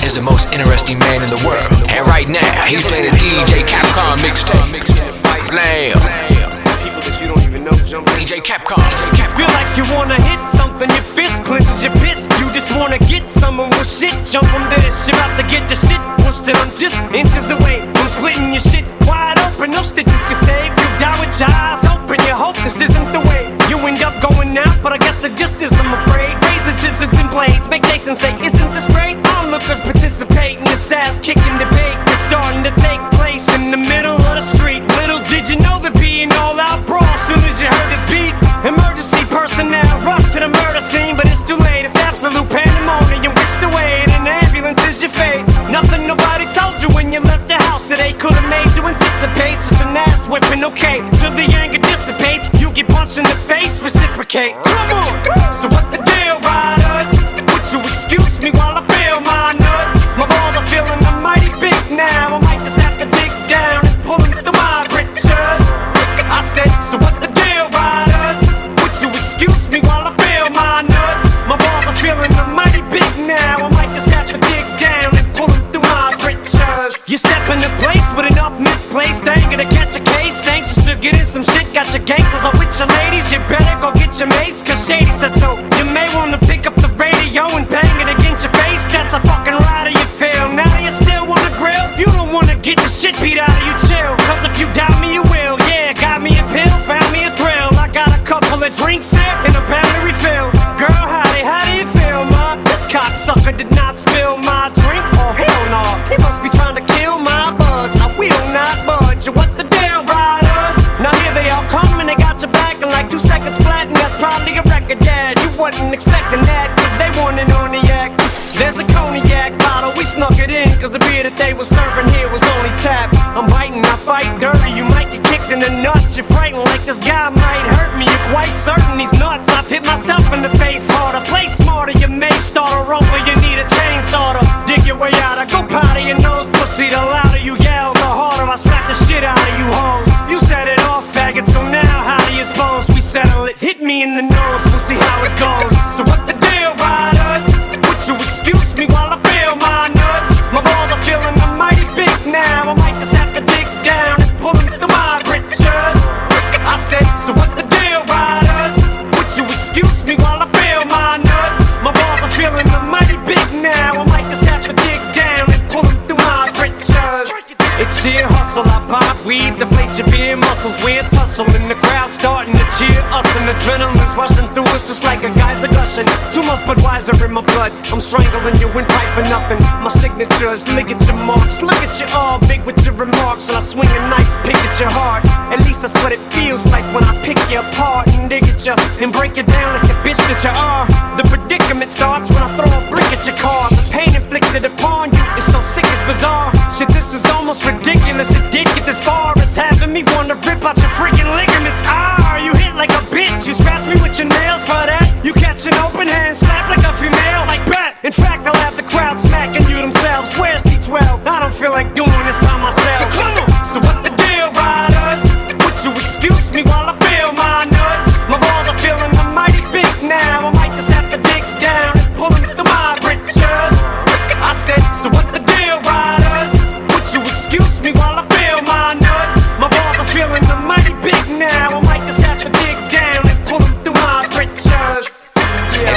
is the most interesting man in the world. And right now, he's playing a DJ Capcom mixtape. Blam. People that you don't even know jump in. DJ Capcom. Feel like you wanna hit something, your fist clenches, you're pissed. You just wanna get someone with shit. Jump on this, you're about to get your shit pushed, and I'm just inches away from splitting your shit wide open. No stitches can save you. Die with your eyes open. You hope this isn't the way you end up going out, but I guess it just is. I'm afraid. Razor, scissors, and blades make Jason say, "Isn't this great?" Onlookers participate in this ass-kicking debate that's starting to take place in the middle of the street. Little did you know there'd be an all-out brawl soon as you heard this beat. Emergency personnel rush to the murder scene, but it's too late. It's absolute pandemonium. Whisked away in an ambulance is your fate. Nothing nobody told you when you left the house that they could've made you anticipate such an ass whipping. Okay, till the anger dissipates, you get punched in the face, reciprocate. Come on, so what the deal, riders? Would you excuse me while I feel my nuts? My balls are feeling mighty big now. I might just have to dig down and pull them through my britches. I said, so what the deal, riders? Would you excuse me while I feel my nuts? My balls are feeling mighty big now. I might just have to dig down and pull them through my britches. You step into place with an up misplaced anger to catch a case. Anxious to get in some shit, got your gangsters all with your ladies. You better go get your mace, cause Shady said so. You may wanna pick up the radio and bang it against your face. That's a fucking rider you feel. Now you still wanna grill? If you don't wanna get the shit beat out of you, chill. Cause if you doubt me, you will. Yeah, got me a pill, found me a thrill. I got a couple of drinks here and a pound to refill. Girl, how do you feel, ma? This cocksucker did not spill my drink. Oh, hell no. He must be trying to kill my buzz. I will not budge. What the damn riders? Now here they all come and they got your back in like 2 seconds flat, and that's probably a record, Dad. You wasn't expecting that, cause they wanted on the act. There's a cognac bottle, we snuck it in, cause the beer that they were serving here was only tap. I'm biting, I fight dirty, you might get kicked in the nuts. You're frightened like this guy might hurt me, you're quite certain he's nuts. I've hit myself in the face harder, play smarter, you may start a rumble, you need a chainsaw to dig your way out. I go powder your nose, pussy, the louder you yell, the harder I slap the shit out of you hoes. You set it off, faggot, so now how do you suppose we settle it? Hit me in the nose, we'll see how it goes. So what the deal, riders? Would you excuse me while I feel my nuts? My balls are feeling mighty big now. I might just have to dig down and pull them through my britches. I said, so what the deal, riders? Would you excuse me while I feel my nuts? My balls are feeling mighty big now. I might just have to dig down and pull them through my britches. It's sheer hustle, I pop weed, deflate your beer muscles. We're tussling, the crowd starting to cheer us, and adrenaline's rushing through us just like a geyser gushing. Too much Budweiser in my blood, I'm strangling you in pipe for nothing. My signatures, lick at your marks, look at you all big with your remarks, and I swing a nice pick at your heart. At least that's what it feels like when I pick you apart and dig at you and break it down like the bitch that you are. The predicament starts when I throw a brick at your car. The pain inflicted upon you is so sick it's bizarre. Shit, this is almost ridiculous. It did get this far as having me want to rip out your freaking ligaments. Ah, you hit like a bitch. You scratch me with your nails for that. You catch an open hand slap